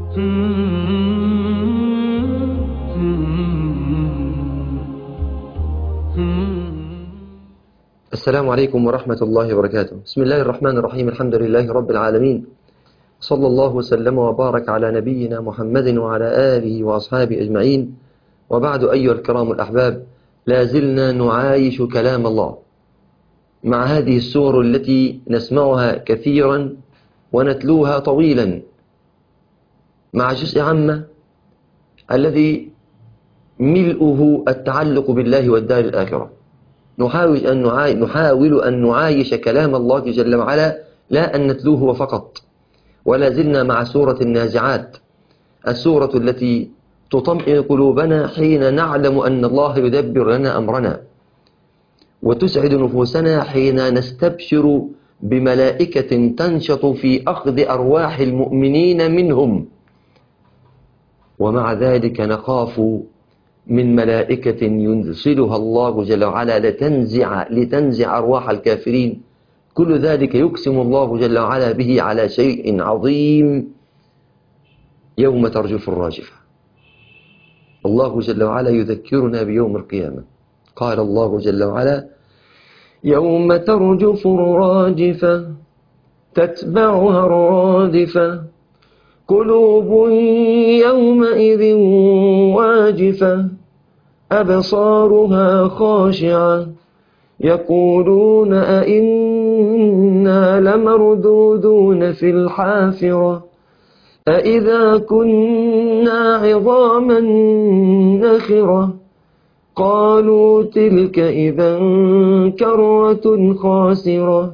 السلام عليكم ورحمة الله وبركاته. بسم الله الرحمن الرحيم. الحمد لله رب العالمين، صلى الله وسلم وبارك على نبينا محمد وعلى آله وأصحابه أجمعين، وبعد أيها الكرام الأحباب، لا زلنا نعايش كلام الله مع هذه السور التي نسمعها كثيرا ونتلوها طويلا، مع جزء عامة الذي ملؤه التعلق بالله والدار الآخرة. نحاول أن نعايش كلام الله جل وعلا، لا أن نتلوه فقط. ولا زلنا مع سورة النازعات، السورة التي تطمئن قلوبنا حين نعلم أن الله يدبر لنا أمرنا، وتسعد نفوسنا حين نستبشر بملائكة تنشط في أخذ أرواح المؤمنين منهم، ومع ذلك نخاف من ملائكة ينزلها الله جل وعلا لتنزع أرواح الكافرين. كل ذلك يقسم الله جل وعلا به على شيء عظيم، يوم ترجف الراجفة. الله جل وعلا يذكرنا بيوم القيامة. قال الله جل وعلا: يوم ترجف الراجفة تتبعها الرادفة قلوب يومئذ واجفة أبصارها خاشعة يقولون أئنا لمردودون في الحافرة أئذا كنا عظاما نخرة قالوا تلك إذا كرة خاسرة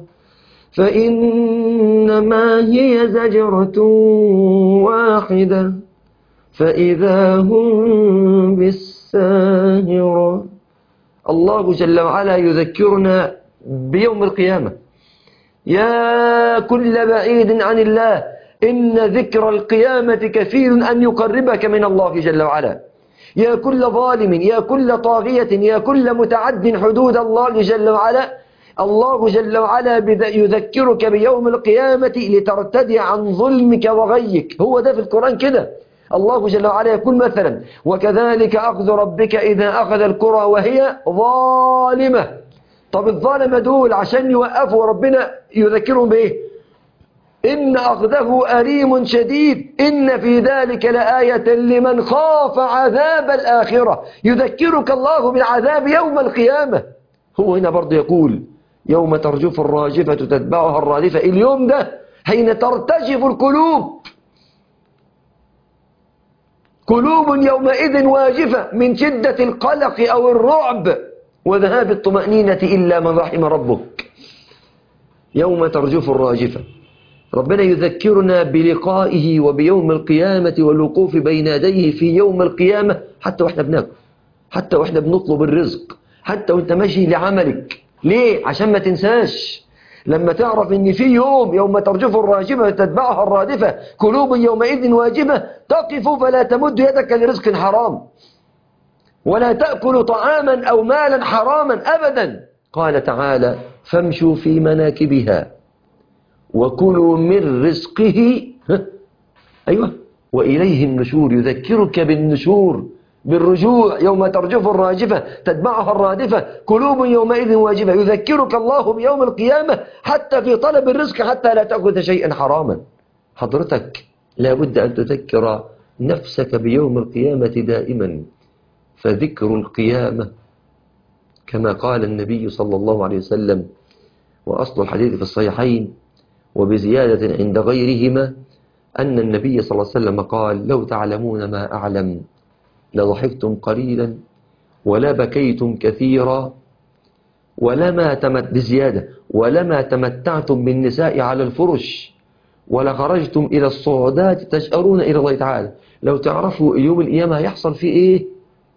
فإنما هي زجرة واحدة فإذا هم بالساهرة. الله جل وعلا يذكرنا بيوم القيامة. يا كل بعيد عن الله، إن ذكر القيامة كفيل أن يقربك من الله جل وعلا. يا كل ظالم، يا كل طاغية، يا كل متعد حدود الله جل وعلا، الله جل وعلا يذكرك بيوم القيامة لترتدع عن ظلمك وغيك. هو ده في القرآن كده. الله جل وعلا يقول مثلا: وكذلك أخذ ربك إذا أخذ القرى وهي ظالمة. طب الظالمة دول عشان يوقفوا ربنا يذكرهم بإيه؟ إن أخذه أليم شديد إن في ذلك لآية لمن خاف عذاب الآخرة. يذكرك الله بالعذاب يوم القيامة. هو هنا برضه يقول: يوم ترجف الراجفة تتبعها الرادفة. اليوم ده حين ترتجف القلوب، قلوب يومئذ واجفة من شدة القلق أو الرعب وذهاب الطمأنينة إلا من رحم ربك. يوم ترجف الراجفة، ربنا يذكرنا بلقائه وبيوم القيامة والوقوف بين يديه في يوم القيامة، حتى وإحنا بناكل، حتى وإحنا بنطلب الرزق، حتى وإنت ماشي لعملك. ليه؟ عشان ما تنساش لما تعرف ان في يوم ترجف الراجفة تتبعها الرادفة قلوب يومئذ واجفة تقف فلا تمد يدك لرزق حرام ولا تأكل طعاما أو مالا حراما أبدا. قال تعالى: فامشوا في مناكبها وكلوا من رزقه أيوة وإليه النشور. يذكرك بالنشور، بالرجوع. يوم ترجف الراجفة تتبعها الرادفة قلوب يومئذ واجفة. يذكرك الله بيوم القيامة حتى في طلب الرزق، حتى لا تأخذ شيئا حراما. حضرتك لابد أن تذكر نفسك بيوم القيامة دائما، فذكر القيامة كما قال النبي صلى الله عليه وسلم، وأصل الحديث في الصحيحين وبزيادة عند غيرهما، أن النبي صلى الله عليه وسلم قال: لو تعلمون ما أعلم لضحكتم قليلا ولا بكيتم كثيرا ولما تمتعتم بالنساء على الفرش ولخرجتم إلى الصعودات تشأرون إلى الله تعالى. لو تعرفوا يوم القيامة هيحصل فيه إيه،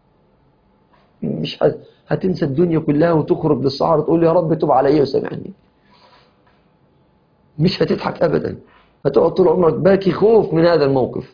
مش هتنسى الدنيا كلها وتخرج للصعارة تقول يا رب تب علي وسامحني. مش هتضحك أبدا، هتقعد طول عمرك باكي خوف من هذا الموقف.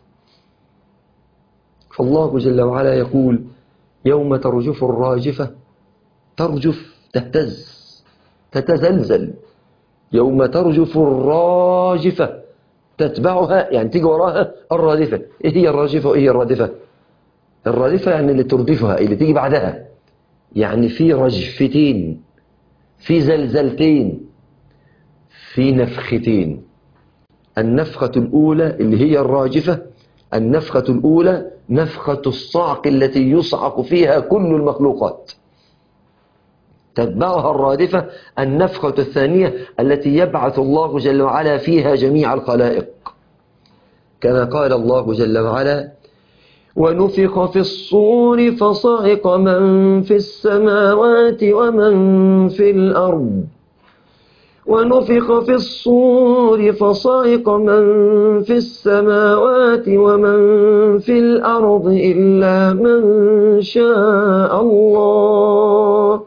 فالله جل وعلا يقول: يوم ترجف الراجفة. ترجف، تهتز، تتزلزل. يوم ترجف الراجفة تتبعها يعني تيجي وراها الرادفة. إيه هي الراجفة وإيه هي الرادفة؟ الرادفة يعني اللي تردفها، اللي تيجي بعدها، يعني في رجفتين، في زلزلتين، في نفختين. النفخة الأولى اللي هي الراجفة، النفخة الأولى نفخة الصعق التي يصعق فيها كل المخلوقات. تتبعها الرادفة النفخة الثانية التي يبعث الله جل وعلا فيها جميع الخلائق، كما قال الله جل وعلا: ونفخ في الصور فصعق من في السماوات ومن في الأرض. ونفخ في الصور فصعق من في السماوات ومن في الأرض إلا من شاء الله،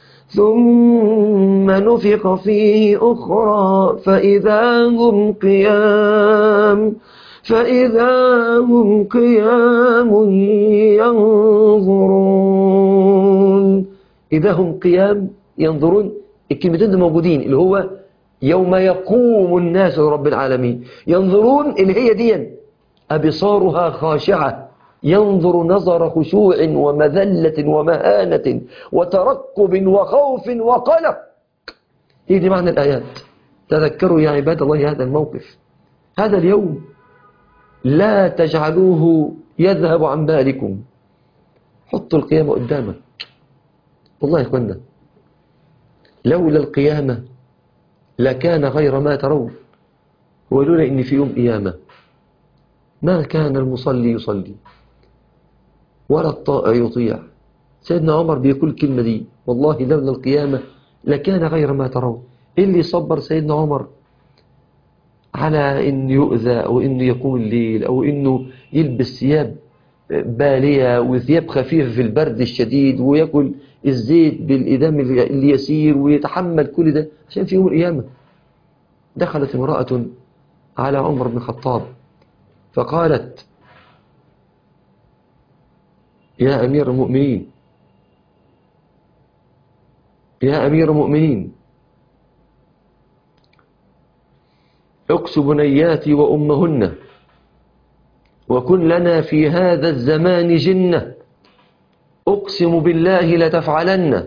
ثم نفخ فيه أخرى فإذا هم قيام ينظرون. إذا هم قيام ينظرون، الكلمتين دول موجودين، اللي هو يوم يقوم الناس لرب العالمين. ينظرون اللي هي دي أبصارها خاشعة، ينظر نظر خشوع ومذلة ومهانة وترقب وخوف وقلق. هي دي معنى الآيات. تذكروا يا عباد الله هذا الموقف، هذا اليوم لا تجعلوه يذهب عن بالكم. حطوا القيامة قدامك. والله يا إخوانا لولا القيامة لكان غير ما ترون، ولولا إن في يوم قيامة ما كان المصلي يصلي ولا الطائع يطيع. سيدنا عمر بيقول الكلمة دي: والله لولا القيامة لكان غير ما ترون. إيه اللي صبر سيدنا عمر على إنه يؤذى أو إنه يقوم الليل أو إنه يلبس ثياب بالية وثياب خفيفة في البرد الشديد ويأكل الزيت بالإدام اليسير ويتحمل كل ده عشان في يوم القيامة؟ دخلت امرأة على عمر بن الخطاب فقالت: يا أمير المؤمنين، يا أمير المؤمنين، اكس بنياتي وأمهن وكن لنا في هذا الزمان جنة، أقسم بالله لتفعلن،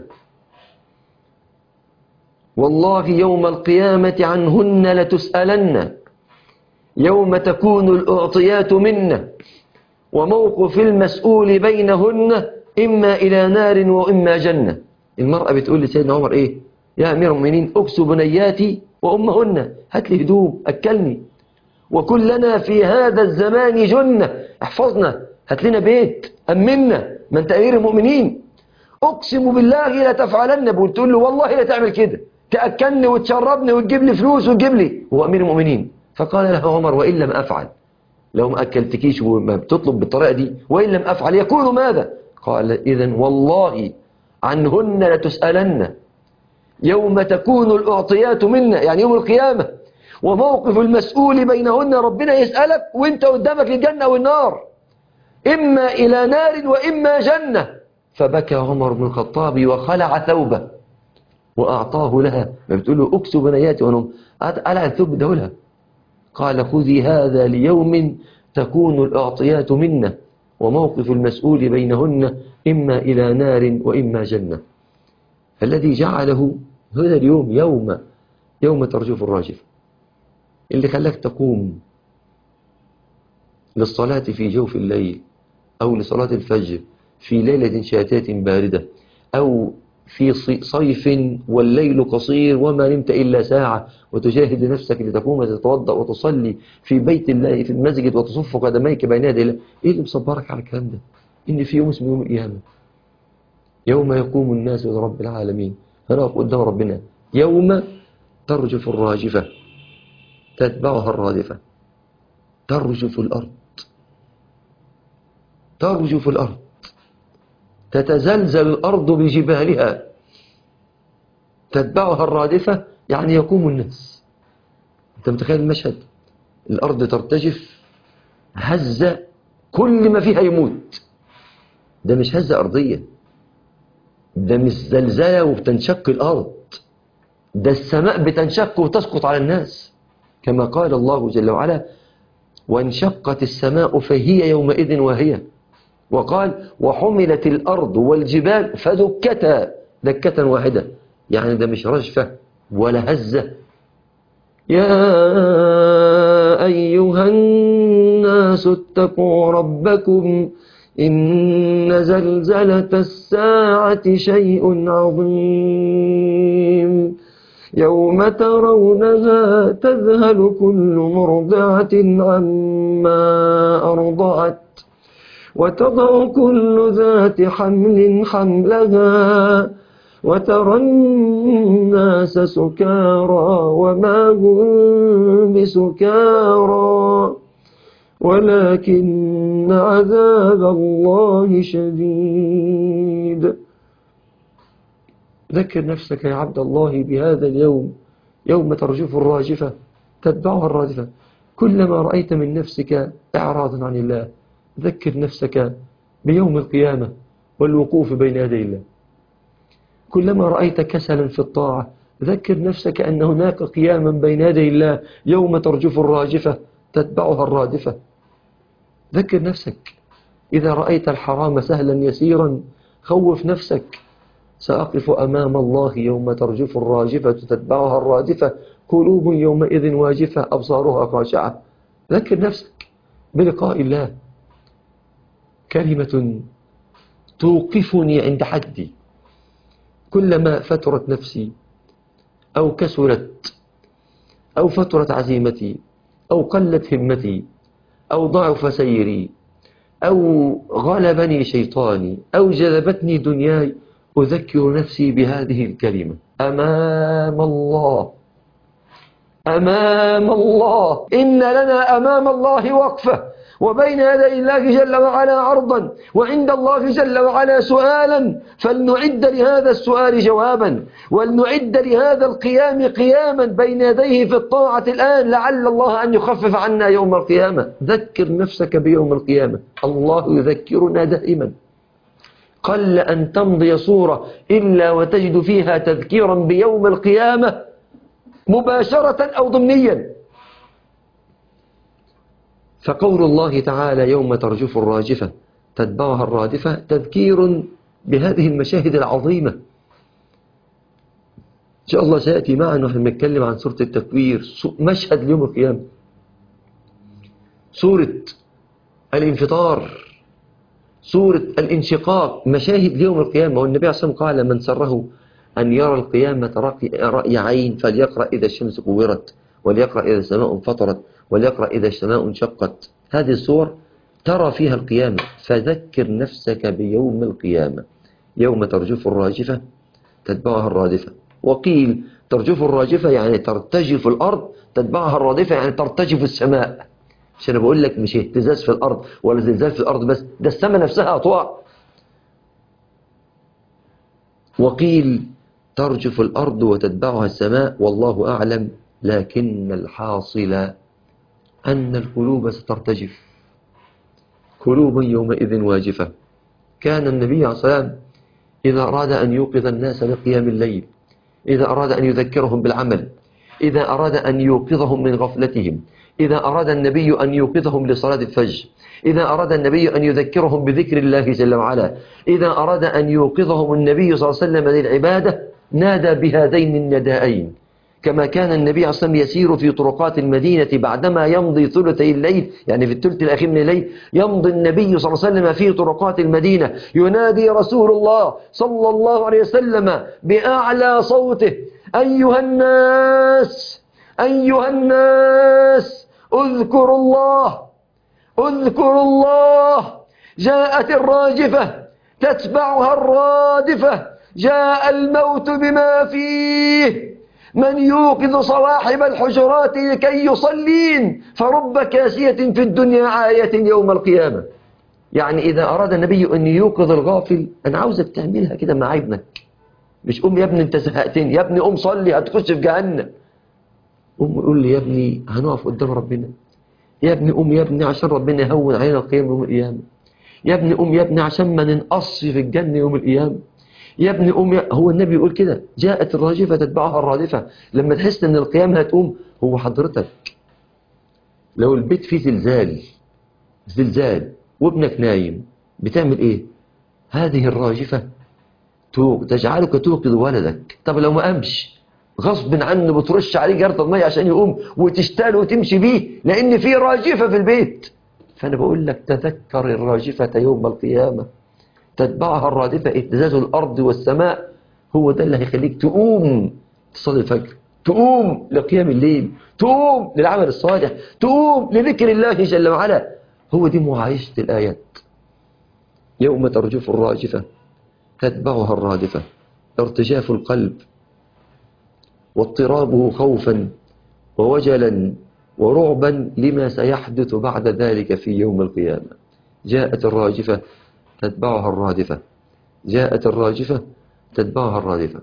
والله يوم القيامة عنهن لتسألن، يوم تكون الأعطيات منا وموقف المسؤول بينهن إما إلى نار وإما جنة. المرأة بتقول لسيدنا عمر إيه؟ يا أمير المؤمنين أكس بنياتي وأمهن، هات لي هدوم أكلني، وكن لنا في هذا الزمان جنة، احفظنا، هات لنا بيت أمنا، ما أنت أمير المؤمنين. أقسم بالله لتفعلن، بتقول له والله لا تعمل كده، تأكلني وتشربني وتجيب لي فلوس وتجيب لي، هو أمير المؤمنين. فقال له عمر: وإن لم أفعل، لو ما أكلتكيش وما بتطلب بالطريقة دي، وإن لم أفعل يكون ماذا؟ قال: إذن والله عنهن لتسألن، يوم تكون الأعطيات منا، يعني يوم القيامة، وموقف المسؤول بينهن، ربنا يسألك وانت قدامك الجنة والنار، إما إلى نار وإما جنة. فبكى عمر بن الخطاب وخلع ثوبه وأعطاه لها. ما بتقول له أكسو بنياتي وأنهم ألعن ثوب دولها. قال: خذي هذا ليوم تكون الأعطيات منا وموقف المسؤول بينهن إما إلى نار وإما جنة. الذي جعله هذا اليوم يوم ترجف الراجفة، اللي خلاك تقوم للصلاة في جوف الليل أو لصلاة الفجر في ليلة شاتاة باردة أو في صيف والليل قصير وما نمت إلا ساعة، وتجاهد نفسك لتقوم تتوضأ وتصلي في بيت الله في المسجد وتصف قدميك بين يدي الله. إيه اللي مصبرك على الكلام ده؟ إن في يوم اسمه يوم القيامة، يوم يقوم الناس لرب العالمين، هنقف قدام ربنا يوم ترجف الراجفة تتبعها الرادفة. ترجف الأرض، ترجف الأرض، تتزلزل الأرض بجبالها، تتبعها الرادفة يعني يقوم الناس. أنت متخيل المشهد؟ الأرض ترتجف هزة كل ما فيها يموت. ده مش هزة أرضية، ده مش زلزلة وبتنشق الأرض، ده السماء بتنشق وتسقط على الناس. كما قال الله جل وعلا: وانشقت السماء فهي يومئذ واهية. وقال: وحملت الأرض والجبال فدكتا دكة واحدة. يعني ده مش رجفة ولا هزة. يا أيها الناس اتقوا ربكم إن زلزلة الساعة شيء عظيم يوم ترونها تذهل كل مرضعة عما أرضعت وتضع كل ذات حمل حملها وترى الناس سكارى وما هم بسكارى ولكن عذاب الله شديد. ذكر نفسك يا عبد الله بهذا اليوم، يوم ترجف الراجفة تتبعها الرادفة. كلما رأيت من نفسك إعراضا عن الله ذكر نفسك بيوم القيامة والوقوف بين يدي الله. كلما رأيت كسلا في الطاعة ذكر نفسك أن هناك قياما بين يدي الله يوم ترجف الراجفة تتبعها الرادفة. ذكر نفسك إذا رأيت الحرام سهلا يسيرا خوف نفسك: سأقف أمام الله يوم ترجف الراجفة تتبعها الرادفة قلوب يومئذ واجفة أبصارها خاشعة. ذكر نفسك بلقاء الله. كلمة توقفني عند حدي. كلما فترت نفسي أو كسرت أو فترت عزيمتي أو قلت همتي أو ضعف سيري أو غلبني شيطاني أو جذبتني دنياي أذكر نفسي بهذه الكلمة: أمام الله، أمام الله، إن لنا أمام الله وقفة، وبين يدي الله جل وعلا عرضا، وعند الله جل وعلا سؤالا، فلنعد لهذا السؤال جوابا، ولنعد لهذا القيام قياما بين يديه في الطاعة الآن، لعل الله أن يخفف عنا يوم القيامة. ذكر نفسك بيوم القيامة. الله يذكرنا دائما. قل أن تمضي صورة إلا وتجد فيها تذكيرا بيوم القيامة مباشرة أو ضمنيا. فقول الله تعالى: يوم ترجف الراجفة تتبعها الرادفة تذكير بهذه المشاهد العظيمة. إن شاء الله سيأتي معنا ونحن نتكلم عن سورة التكوير، مشهد ليوم القيامة، سورة الانفطار، سورة الانشقاق، مشاهد ليوم القيامة. والنبي عليه الصلاة والسلام قال: من سره أن يرى القيامة رأي عين فليقرأ إذا الشمس كورت، وليقرأ إذا السماء انفطرت، وليقرأ إذا السماء انشقت. هذه الصور ترى فيها القيامة. فذكر نفسك بيوم القيامة يوم ترجف الراجفة تتبعها الرادفة. وقيل ترجف الراجفة يعني ترتجف الأرض، تتبعها الرادفة يعني ترتجف السماء. عشان بقول لك مش اهتزاز في الأرض ولا زلزال في الأرض بس، ده السماء نفسها أطوع. وقيل ترجف الأرض وتتبعها السماء، والله أعلم، لكن الحاصل أن القلوب سترتجف، قلوب يومئذ واجفة. كان النبي عليه الصلاة والسلام إذا أراد أن يوقظ الناس لقيام الليل، إذا أراد أن يذكرهم بالعمل، إذا أراد أن يوقظهم من غفلتهم، إذا أراد النبي أن يوقظهم لصلاة الفجر، إذا أراد النبي أن يذكرهم بذكر الله جل وعلا، إذا أراد أن يوقظهم النبي صلى الله عليه وسلم للعبادة، نادى بهذين الندائين. كما كان النبي عليه الصلاة والسلام يسير في طرقات المدينة بعدما يمضي ثلثي الليل، يعني في الثلث الأخير من الليل يمضي النبي صلى الله عليه وسلم في طرقات المدينة، ينادي رسول الله صلى الله عليه وسلم بأعلى صوته: أيها الناس، أيها الناس، اذكروا الله، اذكروا الله، جاءت الراجفة تتبعها الرادفة، جاء الموت بما فيه، من يوقظ صواحب الحجرات لكي يصلين، فرب كاسية في الدنيا عارية يوم القيامة. يعني إذا أراد النبي أن يوقظ الغافل، أنا عاوزك تعملها كده مع ابنك، مش قوم يا ابني أنت زهقتني، يا ابني قوم صلي هتخش في جهنم. قوم يقول لي: يا ابني هنقف قدام ربنا، يا ابني قوم يا ابني عشان ربنا يهون علينا القيام يوم القيامة، يا ابني قوم يا ابني عشان ما ننقص في الجنة يوم القيامة، يا ابني قوم هو النبي يقول كده: جاءت الراجفة تتبعها الرادفة. لما تحس ان القيامة هتقوم، هو حضرتك لو البيت فيه زلزال وابنك نايم بتعمل ايه؟ هذه الراجفة تجعلك توقظ ولدك. طب لو ما قامش غصب عنه بترش عليه جرة مية عشان يقوم وتشتاله وتمشي بيه، لان في راجفة في البيت. فانا بقول لك تذكر الراجفة يوم القيامة تتبعها الرادفة اهتزاز الارض والسماء. هو ده اللي هيخليك تقوم تصلي الفجر، تقوم لقيام الليل، تقوم للعمل الصالح، تقوم لذكر الله جل وعلا. هو دي معايشة الآيات. يوم ترجف الراجفة تتبعها الرادفة، ارتجاف القلب واضطرابه خوفا ووجلا ورعبا لما سيحدث بعد ذلك في يوم القيامة. جاءت الراجفة تتبعها الرادفة، جاءت الراجفة تتبعها الرادفة.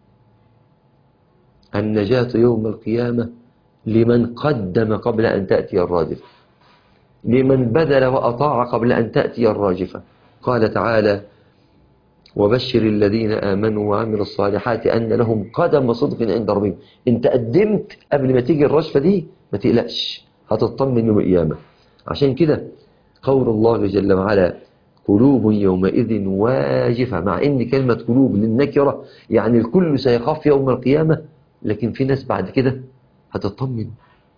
النجاة يوم القيامة لمن قدم قبل أن تأتي الرادفة، لمن بذل وأطاع قبل أن تأتي الراجفة. قال تعالى: وبشر الذين آمنوا وعملوا الصالحات أن لهم قدم صدق عند ربهم. انت قدمت قبل ما تيجي الرجفة دي، ما تقلقش، هتطمن يوم القيامة. عشان كده قول الله جل وعلا: قلوب يومئذ واجفة، مع ان كلمة قلوب للنكرة يعني الكل سيخاف يوم القيامة، لكن في ناس بعد كده هتطمن.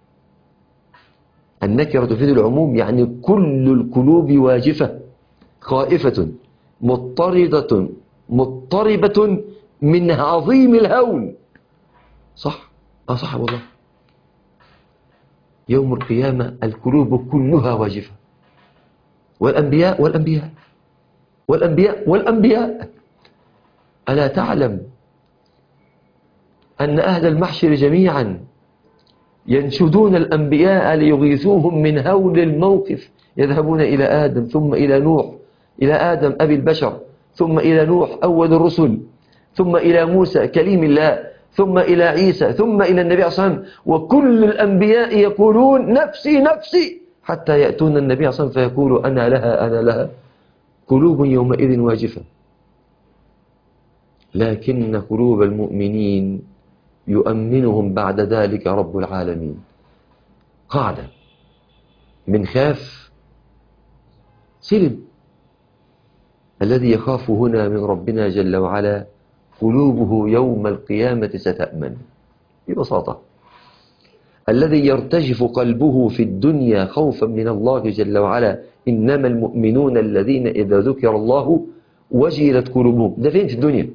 النكرة تفيد العموم، يعني كل القلوب واجفة خائفة مضطربة من عظيم الهول. صح؟ صح والله. يوم القيامة القلوب كلها واجفة. والأنبياء ألا تعلم أن أهل المحشر جميعا ينشدون الأنبياء ليغيثوهم من هول الموقف؟ يذهبون إلى آدم ثم إلى نوح، إلى آدم أبي البشر، ثم إلى نوح أول الرسل، ثم إلى موسى كليم الله، ثم إلى عيسى، ثم إلى النبي صلى الله عليه وسلم، وكل الأنبياء يقولون نفسي نفسي، حتى يأتون النبي صلى الله عليه وسلم فيقول أنا لها. قلوب يومئذ واجفة. لكن قلوب المؤمنين يؤمنهم بعد ذلك رب العالمين. قاعدة: من خاف سلم. الذي يخاف هنا من ربنا جل وعلا قلوبه يوم القيامة ستأمن ببساطة. الذي يرتجف قلبه في الدنيا خوفا من الله جل وعلا، إنما المؤمنون الذين إذا ذكر الله وجلت قلوبهم، ده فين في الدنيا؟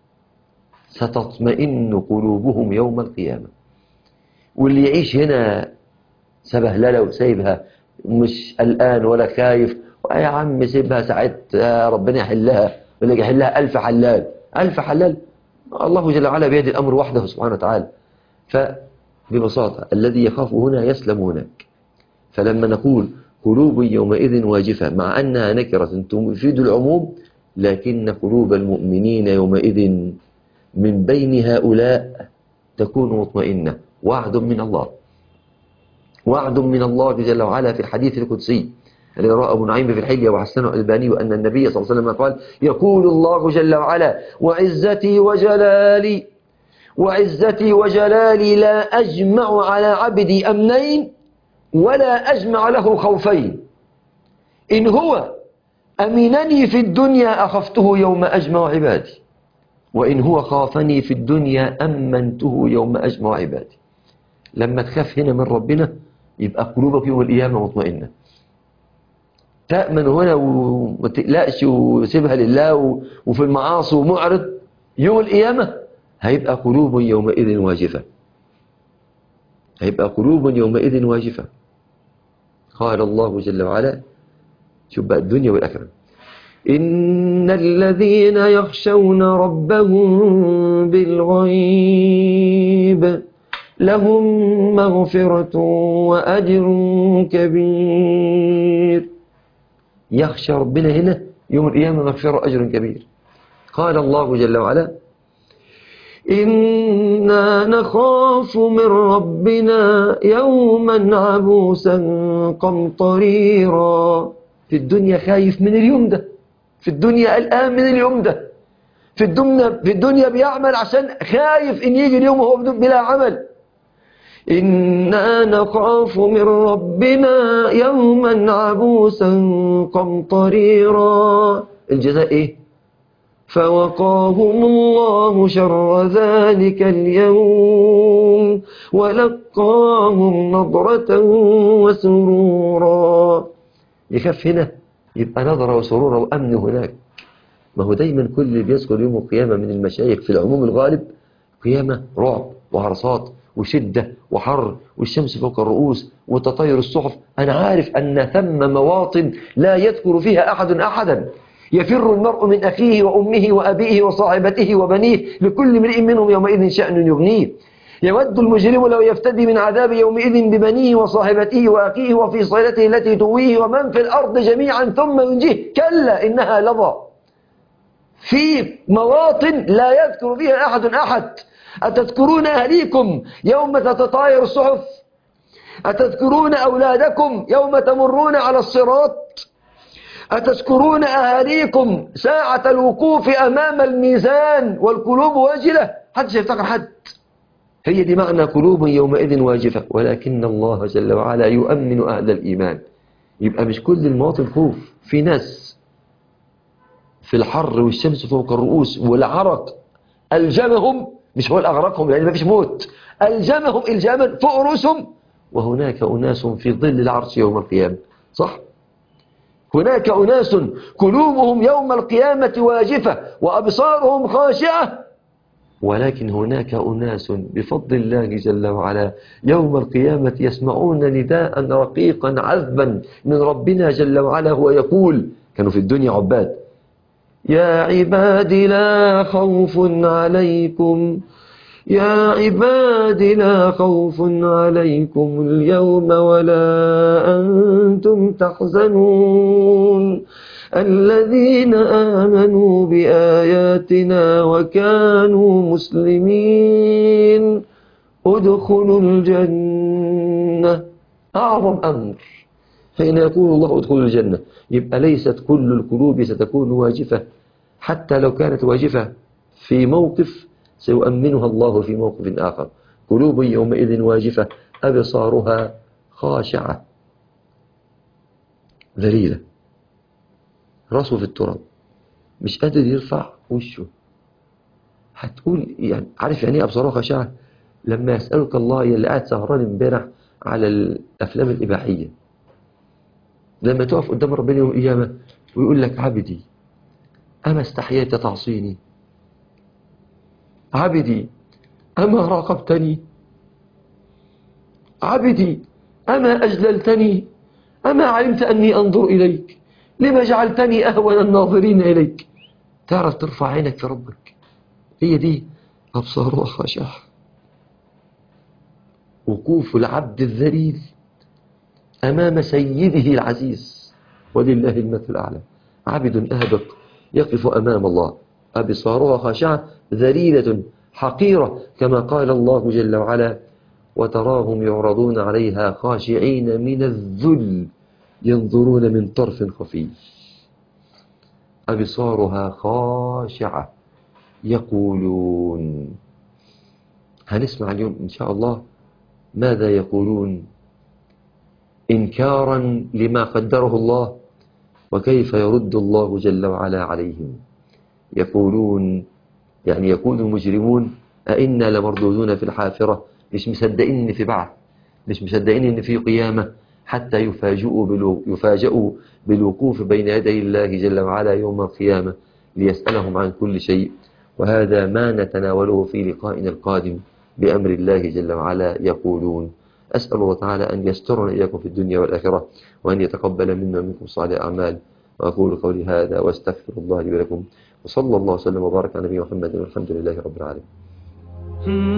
ستطمئن قلوبهم يوم القيامة. واللي يعيش هنا سبهلله وسايبها مش قلقان ولا خايف، يا عم سيبها ساعات ربنا يحلها، ولا يحلها ألف حلال. الله جل وعلا بيد الأمر وحده سبحانه وتعالى. فببساطة الذي يخاف هنا يسلم هناك. فلما نقول قلوب يومئذ واجفة مع أنها نكرة تفيد العموم، لكن قلوب المؤمنين يومئذ من بين هؤلاء تكون مطمئنة. وعد من الله جل وعلا في الحديث القدسي الذي رواه أبو نعيم في الحلية وحسنه الألباني، وأن النبي صلى الله عليه وسلم قال: يقول الله جل وعلا: وعزتي وجلالي لا أجمع على عبدي أمنين ولا أجمع له خوفين. إن هو أمنني في الدنيا أخفته يوم أجمع عبادي، وإن هو خافني في الدنيا أمنته يوم أجمع عبادي. لما تخاف هنا من ربنا يبقى قلوبك يوم القيامة مطمئنة. تأمن هنا وما تقلقش وسيبها لله وفي المعاصي ومعرض، يوم القيامة هيبقى قلوب يومئذ واجفة. قال الله جل وعلا، شوف بقى الدنيا والآخرة: إن الذين يخشون ربهم بالغيب لهم مغفرة وأجر كبير. يخشى ربنا هنا يوم القيامة مغفرة وأجر كبير. قال الله جل وعلا: إنا نخاف من ربنا يوما عبوسا قمطريرا. في الدنيا خايف من اليوم ده، في الدنيا قلقان من اليوم ده، في الدنيا بيعمل عشان خايف إن يجي اليوم وهو بلا عمل. إنا نخاف من ربنا يوما عبوسا قمطريرا. الجزاء إيه؟ فوقاهم الله شر ذلك اليوم ولقاهم نضرة وسرورا. يخاف هنا يبقى نظرة وسرورة وأمن هناك. ما هو دايما كل اللي بيذكر يوم القيامة من المشايخ في العموم الغالب قيامة رعب وعرصات وشدة وحر والشمس فوق الرؤوس وتطاير الصحف. أنا عارف أن ثم مواطن لا يذكر فيها أحد أحدا. يفر المرء من أخيه وأمه وأبيه وصاحبته وبنيه لكل امرئ منهم يومئذ شأن يغنيه. يود المجرم لو يفتدي من عذاب يومئذ ببنيه وصاحبته وأخيه وفي صيلته التي تؤويه ومن في الأرض جميعا ثم ينجيه كلا إنها لظى. في مواطن لا يذكر فيها أحد. أتذكرون أهليكم يوم تتطاير الصحف؟ أتذكرون أولادكم يوم تمرون على الصراط؟ أتذكرون أهاليكم ساعة الوقوف أمام الميزان والقلوب واجلة؟ حد يفتكر حد. هي دي معنى قلوب يومئذ واجفة. ولكن الله جل وعلا يؤمن أهل الإيمان. يبقى مش كل المواطن خوف. في ناس في الحر والشمس فوق الرؤوس والعرق ألجمهم، مش هو الأغرقهم لأن ما فيش موت، ألجمهم إلجاما فوق رؤوسهم. وهناك أناس في ظل العرش يوم القيامة. صح؟ هناك أناس قلوبهم يوم القيامة واجفة وأبصارهم خاشعة. ولكن هناك أناس بفضل الله جل وعلا يوم القيامة يسمعون نداء رقيقا عذبا من ربنا جل وعلا. هو يقول، كانوا في الدنيا عباد: يا عبادي لا خوف عليكم، يا عبادي لا خوف عليكم اليوم ولا أنتم تحزنون الذين آمنوا بآياتنا وكانوا مسلمين ادخلوا الجنة. أعظم أمر حين يقول الله ادخلوا الجنة. يبقى ليست كل القلوب ستكون واجفة، حتى لو كانت واجفة في موقف سيؤمنها الله في موقف آخر. قلوب يومئذ واجفة أبصارها خاشعة ذليلة، راسه في التراب مش قادر يرفع وشه. هتقول يعني عارف يعني ايه أبصارها خاشعة؟ لما يسألك الله يا اللي قاعد سهران امبارح على الأفلام الإباحية، لما تقف قدام ربنا يوم القيامة ويقول لك: عبدي أما استحييت تعصيني؟ عبدي أما راقبتني؟ عبدي أما أجللتني؟ أما علمت أني أنظر إليك؟ لما جعلتني أهون الناظرين إليك؟ تعرف ترفع عينك في ربك. هي دي أبصارها خاشعة. وقوف العبد الذليل أمام سيده العزيز، ولله المثل الأعلى. عبد أهبط يقف أمام الله أبصارها خاشعة ذليلة حقيرة، كما قال الله جل وعلا: وتراهم يعرضون عليها خاشعين من الذل ينظرون من طرف خفي. أبصارها خاشعة يقولون. هنسمع اليوم إن شاء الله ماذا يقولون إنكارا لما قدره الله، وكيف يرد الله جل وعلا عليهم. يقولون يعني يقول المجرمون: أئنا لمردودون في الحافرة. مش مصدقين إن في بعث، مش مصدقين إن في قيامة، حتى يفاجئوا بالوقوف بين يدي الله جل وعلا يوم القيامة ليسألهم عن كل شيء. وهذا ما نتناوله في لقائنا القادم بأمر الله جل وعلا. يقولون. أسأل الله تعالى أن يسترنا إياكم في الدنيا والآخرة، وأن يتقبل منا ومنكم صالح الأعمال. وأقول قولي هذا وأستغفر الله لي ولكم، وصلى الله وسلم وبارك على نبينا محمد والحمد لله رب العالمين.